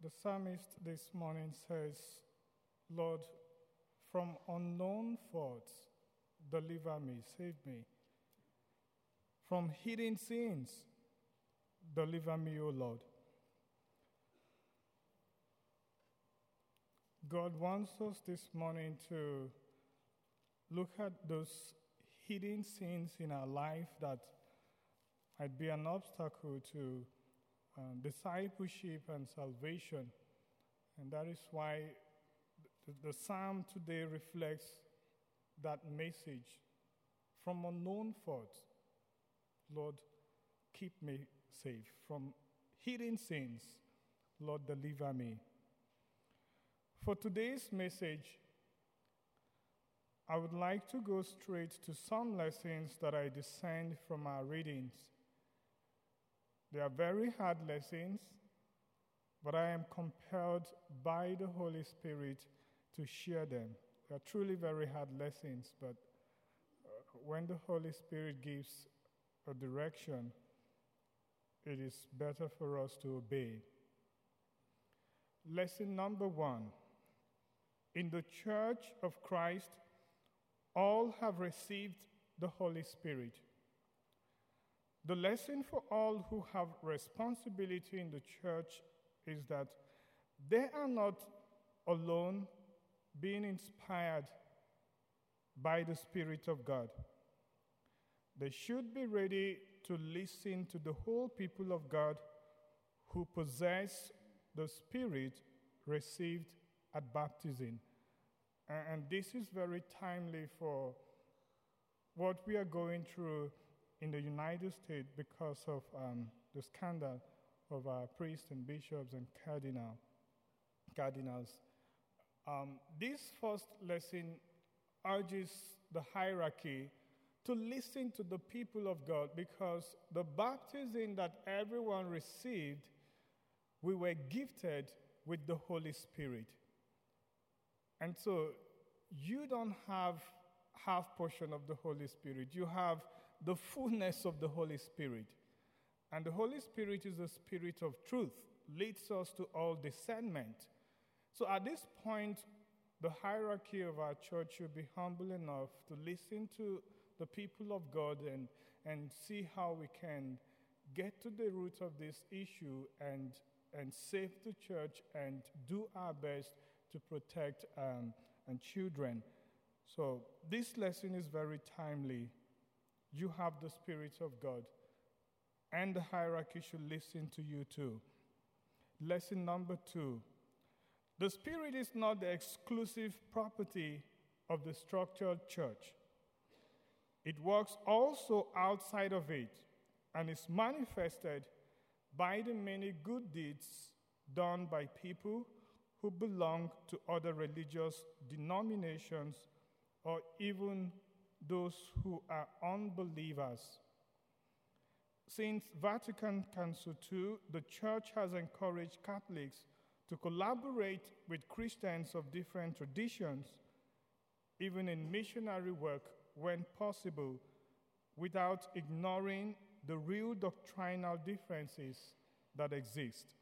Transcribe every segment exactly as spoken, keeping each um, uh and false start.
The psalmist this morning says, Lord, from unknown faults, deliver me, save me. From hidden sins, deliver me, O Lord. God wants us this morning to look at those hidden sins in our life that might be an obstacle to uh, discipleship and salvation. And that is why the, the psalm today reflects that message. From unknown faults, Lord, keep me safe. From hidden sins, Lord, deliver me. For today's message, I would like to go straight to some lessons that I discerned from our readings. They are very hard lessons, but I am compelled by the Holy Spirit to share them. They are truly very hard lessons, but when the Holy Spirit gives a direction, it is better for us to obey. Lesson number one. In the Church of Christ, all have received the Holy Spirit. The lesson for all who have responsibility in the church is that they are not alone being inspired by the Spirit of God. They should be ready to listen to the whole people of God who possess the Spirit received at baptism. And this is very timely for what we are going through in the United States because of um, the scandal of our priests and bishops and cardinal, cardinals. Um, this first lesson urges the hierarchy to listen to the people of God because the baptism that everyone received, we were gifted with the Holy Spirit. And so you don't have half portion of the Holy Spirit. You have the fullness of the Holy Spirit. And the Holy Spirit is the Spirit of truth, leads us to all discernment. So at this point, the hierarchy of our church should be humble enough to listen to the people of God and, and see how we can get to the root of this issue and, and save the church and do our best to protect um, and children. So this lesson is very timely. You have the Spirit of God, and the hierarchy should listen to you too. Lesson number two. The Spirit is not the exclusive property of the structured church. It works also outside of it and is manifested by the many good deeds done by people who belong to other religious denominations or even those who are unbelievers. Since Vatican Council the Second, the Church has encouraged Catholics to collaborate with Christians of different traditions, even in missionary work when possible, without ignoring the real doctrinal differences that exist.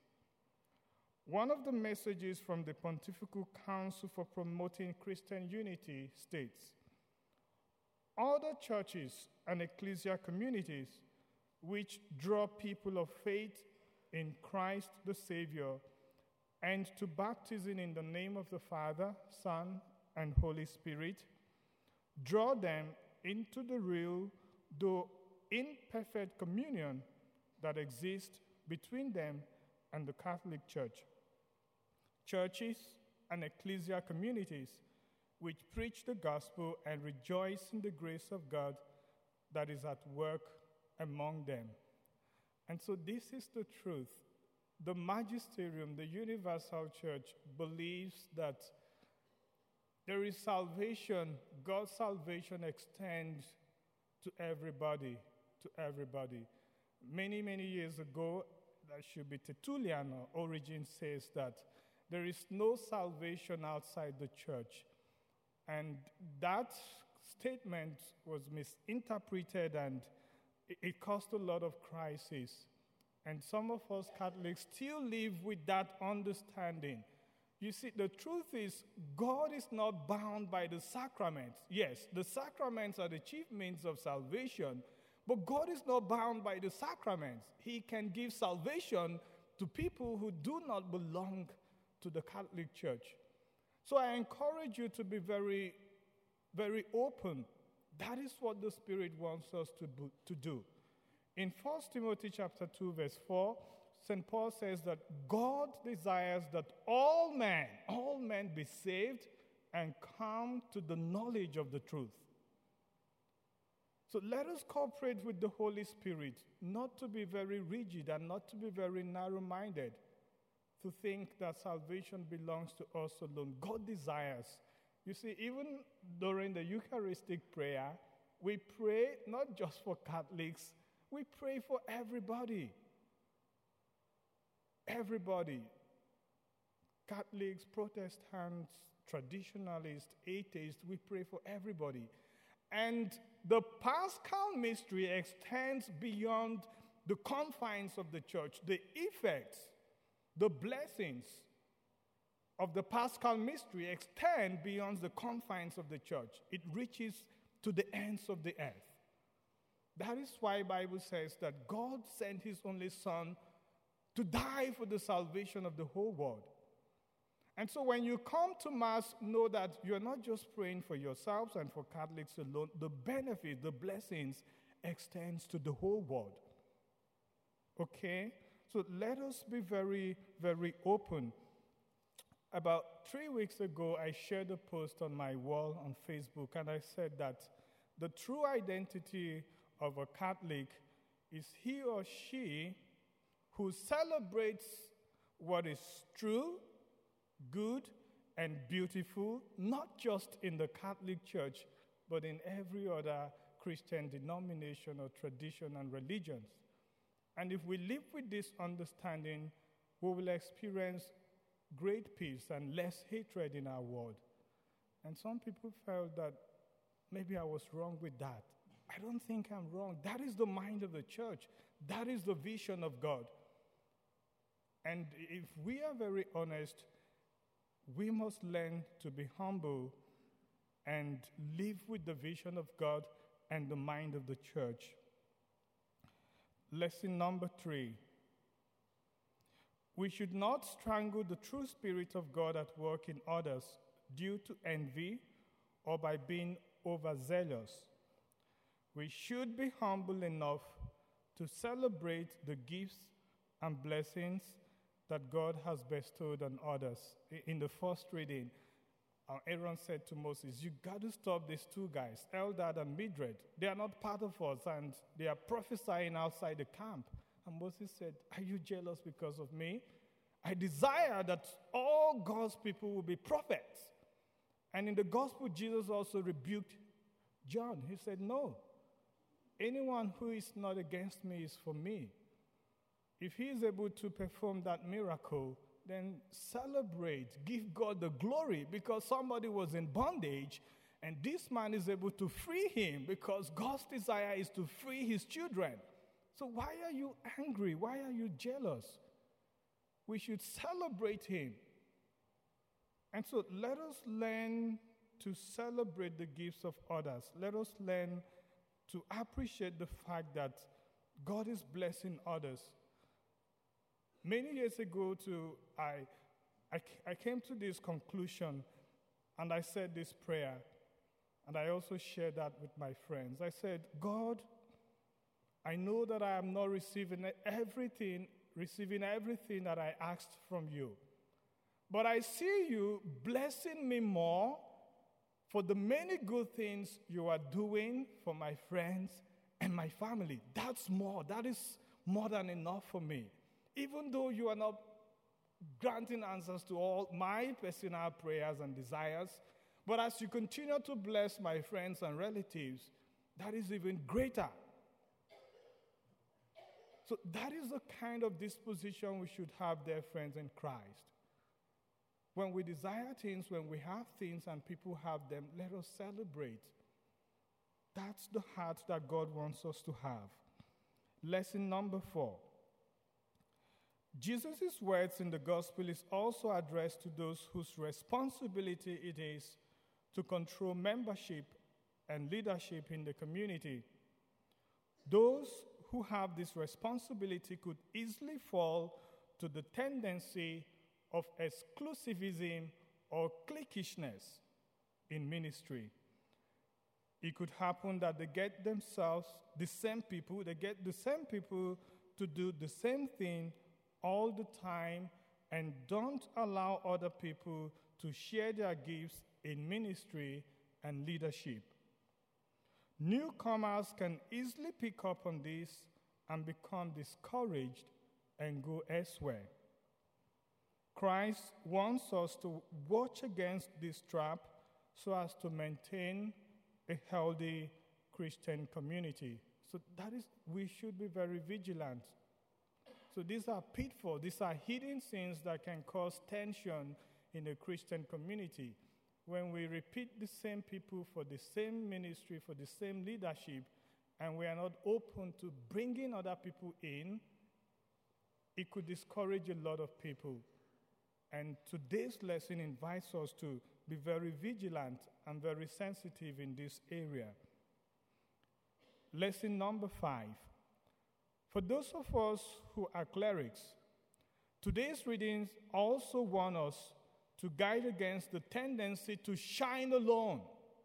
One of the messages from the Pontifical Council for Promoting Christian Unity states, other churches and ecclesial communities which draw people of faith in Christ the Savior and to baptism in the name of the Father, Son, and Holy Spirit, draw them into the real, though imperfect communion that exists between them and the Catholic Church. Churches and ecclesial communities which preach the gospel and rejoice in the grace of God that is at work among them. And so this is the truth. The magisterium, the universal church, believes that there is salvation. God's salvation extends to everybody, to everybody. Many, many years ago, that should be Tertullian or Origen says that there is no salvation outside the church. And that statement was misinterpreted and it caused a lot of crisis. And some of us Catholics still live with that understanding. You see, the truth is, God is not bound by the sacraments. Yes, the sacraments are the chief means of salvation, but God is not bound by the sacraments. He can give salvation to people who do not belong to the Catholic Church. So I encourage you to be very, very open. That is what the Spirit wants us to, to do. In First Timothy chapter two, verse four, Saint Paul says that God desires that all men, all men be saved and come to the knowledge of the truth. So let us cooperate with the Holy Spirit, not to be very rigid and not to be very narrow-minded, to think that salvation belongs to us alone. God desires. You see, even during the Eucharistic prayer, we pray not just for Catholics, we pray for everybody. Everybody. Catholics, Protestants, traditionalists, atheists, we pray for everybody. And the Paschal mystery extends beyond the confines of the church. The effects, the blessings of the Paschal mystery extend beyond the confines of the church. It reaches to the ends of the earth. That is why the Bible says that God sent his only Son to die for the salvation of the whole world. And so when you come to Mass, know that you're not just praying for yourselves and for Catholics alone. The benefit, the blessings extends to the whole world. Okay? So let us be very, very open. About three weeks ago, I shared a post on my wall on Facebook, and I said that the true identity of a Catholic is he or she who celebrates what is true, good, and beautiful, not just in the Catholic Church, but in every other Christian denomination or tradition and religions. And if we live with this understanding, we will experience great peace and less hatred in our world. And some people felt that maybe I was wrong with that. I don't think I'm wrong. That is the mind of the church. That is the vision of God. And if we are very honest, we must learn to be humble and live with the vision of God and the mind of the church. Lesson number three. We should not strangle the true Spirit of God at work in others due to envy or by being overzealous. We should be humble enough to celebrate the gifts and blessings that God has bestowed on others. In the first reading, uh, Aaron said to Moses, you got to stop these two guys, Eldad and Midred. They are not part of us, and they are prophesying outside the camp. And Moses said, are you jealous because of me? I desire that all God's people will be prophets. And in the gospel, Jesus also rebuked John. He said, no, anyone who is not against me is for me. If he is able to perform that miracle, then celebrate, give God the glory, because somebody was in bondage, and this man is able to free him, because God's desire is to free his children. So why are you angry? Why are you jealous? We should celebrate him. And so let us learn to celebrate the gifts of others. Let us learn to appreciate the fact that God is blessing others. Many years ago, too, I, I, I came to this conclusion, and I said this prayer, and I also shared that with my friends. I said, God, I know that I am not receiving everything, receiving everything that I asked from you, but I see you blessing me more for the many good things you are doing for my friends and my family. That's more. That is more than enough for me. Even though you are not granting answers to all my personal prayers and desires, but as you continue to bless my friends and relatives, that is even greater. So that is the kind of disposition we should have, dear friends in Christ. When we desire things, when we have things and people have them, let us celebrate. That's the heart that God wants us to have. Lesson number four. Jesus' words in the gospel is also addressed to those whose responsibility it is to control membership and leadership in the community. Those who have this responsibility could easily fall to the tendency of exclusivism or cliquishness in ministry. It could happen that they get themselves, the same people, they get the same people to do the same thing all the time and don't allow other people to share their gifts in ministry and leadership. Newcomers can easily pick up on this and become discouraged and go elsewhere. Christ wants us to watch against this trap so as to maintain a healthy Christian community. So that is, we should be very vigilant. So these are pitfalls, these are hidden sins that can cause tension in the Christian community. When we repeat the same people for the same ministry, for the same leadership, and we are not open to bringing other people in, it could discourage a lot of people. And today's lesson invites us to be very vigilant and very sensitive in this area. Lesson number five. For those of us who are clerics, today's readings also warn us to guide against the tendency to shine alone.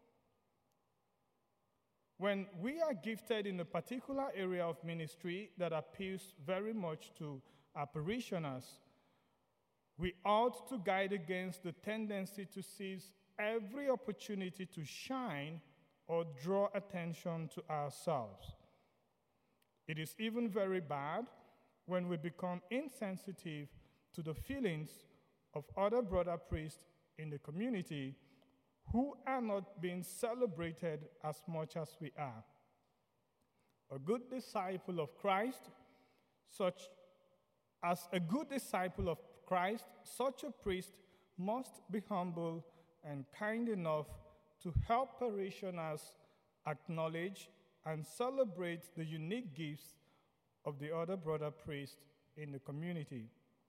When we are gifted in a particular area of ministry that appeals very much to our parishioners, we ought to guide against the tendency to seize every opportunity to shine or draw attention to ourselves. It is even very bad when we become insensitive to the feelings of other brother priests in the community who are not being celebrated as much as we are. A good disciple of Christ, such as a good disciple of Christ, such a priest must be humble and kind enough to help parishioners acknowledge and celebrate the unique gifts of the other brother priests in the community.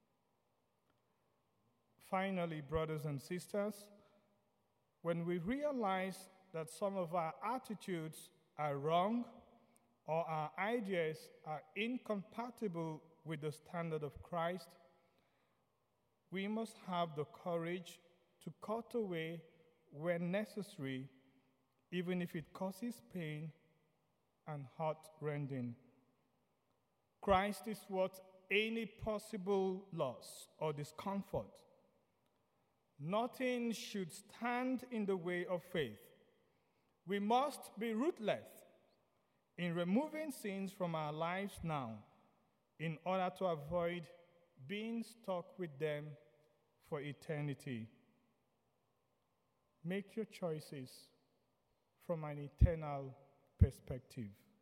Finally, brothers and sisters, when we realize that some of our attitudes are wrong or our ideas are incompatible with the standard of Christ, we must have the courage to cut away when necessary, even if it causes pain and heart-rending. Christ is worth any possible loss or discomfort. Nothing should stand in the way of faith. We must be ruthless in removing sins from our lives now in order to avoid being stuck with them for eternity. Make your choices from an eternal perspective.